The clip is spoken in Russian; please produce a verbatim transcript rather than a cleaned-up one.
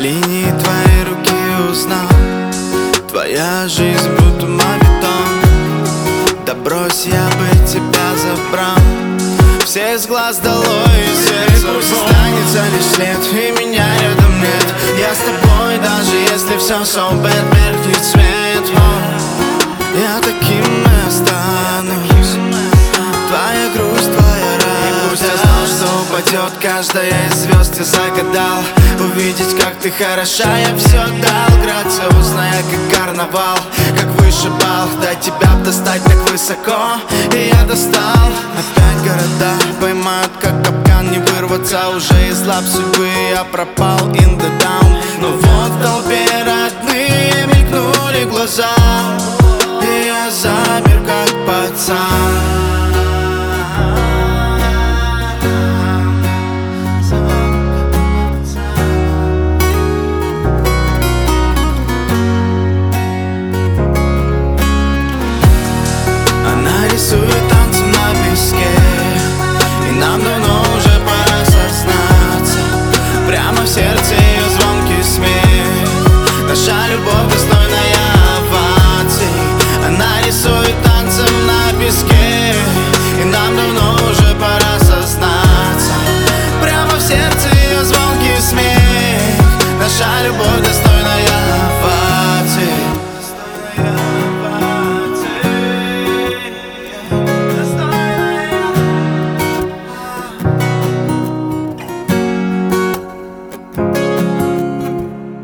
линии твоей руки узнал. Твоя жизнь будто мавитон. Да брось, я бы тебя забрал. Все из глаз долой, и сердцу останется лишь след, и меня рядом нет. Я с тобой, даже если все so bad, меркнет свет. О, я таким и останусь. Твоя грусть, твоя радость. Я знал, что упадет каждая из звезд. Я загадал увидеть, как ты хороша. Я все дал, грациозная, как карнавал, как вышибал. До тебя достать так высоко, и я достал. Опять города поймают, как капкан, не вырваться уже из лап судьбы. Я пропал in the down. Но вот в толпе родные мелькнули глаза, и я замер, как пацан. Рисует танцы на песке, и нам давно уже пора сознаться. Прямо в сердце ее звонкий смех. Наша любовь достойная оваций. Она рисует танцем на песке, и нам давно уже пора сознаться. Прямо в сердце ее звонкий смех. Наша любовь